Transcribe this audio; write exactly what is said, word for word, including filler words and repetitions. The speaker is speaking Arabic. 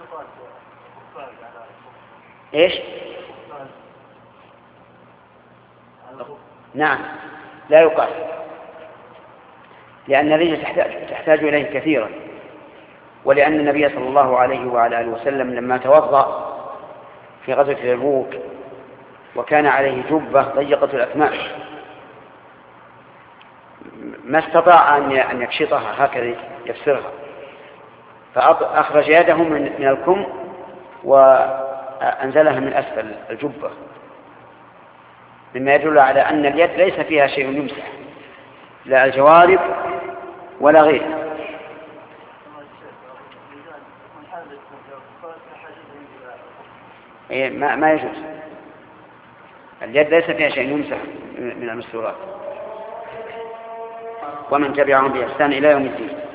إيش؟ نعم لا يقال، لأن الرجل تحتاج إليه كثيرا، ولأن النبي صلى الله عليه وعلى آله وسلم لما توضأ في غزوة تبوك وكان عليه جبة ضيقة الأكمام ما استطاع أن يكشطها هكذا يكسرها، فأخرج يده من الكم وأنزلها من أسفل الجبة، مما يدل على أن اليد ليس فيها شيء يمسح، لا الجوارب ولا غيره. ما ما يجوز، اليد ليس فيها شيء يمسح من المستورات. ومن تبعهم بإحسان إلى يوم الدين.